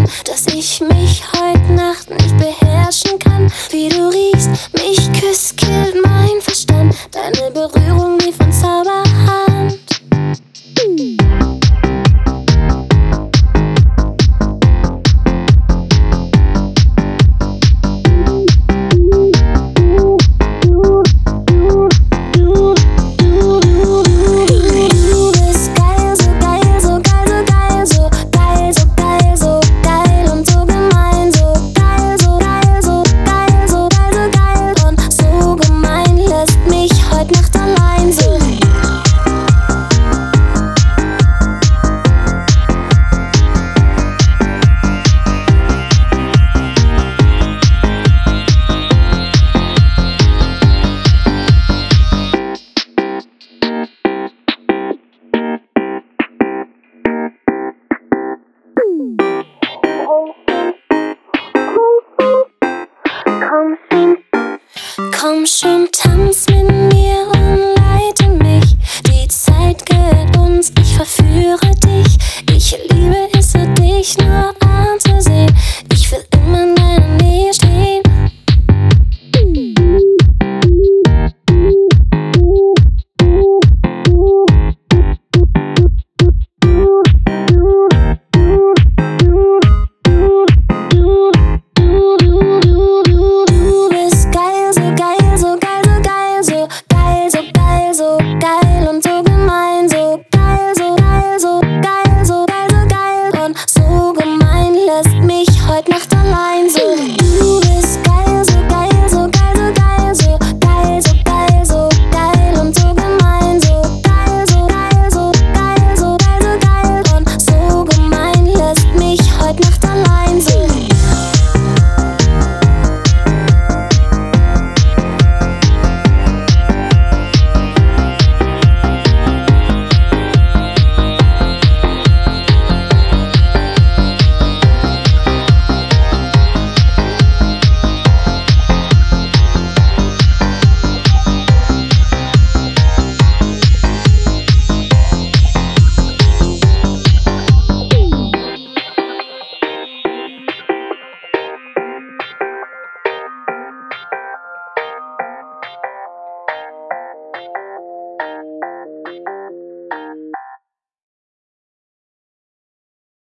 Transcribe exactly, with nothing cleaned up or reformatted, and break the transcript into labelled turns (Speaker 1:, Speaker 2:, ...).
Speaker 1: dass ich mich heute Nacht nicht beherrschen kann. Wie du riechst, mich küsst, killt mein Verstand. Deine Berührung wie von Zauberhand. Komm schon, tanz mit mir und leite mich. Die Zeit gehört uns, ich verführe dich. Ich liebe es, dich nur anzusehen. Ich will immer in deiner Nähe stehen. So gemein, lässt mich heute Nacht allein so.